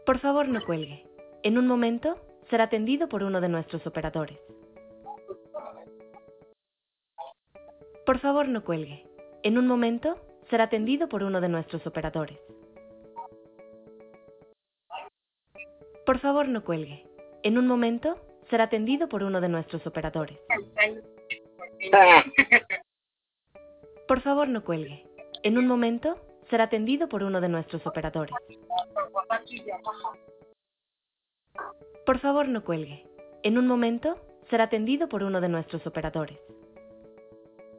Por favor, no cuelgue. En un momento será atendido por uno de nuestros operadores. Por favor, no cuelgue. En un momento será atendido por uno de nuestros operadores. Por favor, no cuelgue. En un momento será atendido por uno de nuestros operadores. Por favor, no cuelgue. En un momento será atendido por uno de nuestros operadores. Por favor, no cuelgue. En un momento será atendido por uno de nuestros operadores.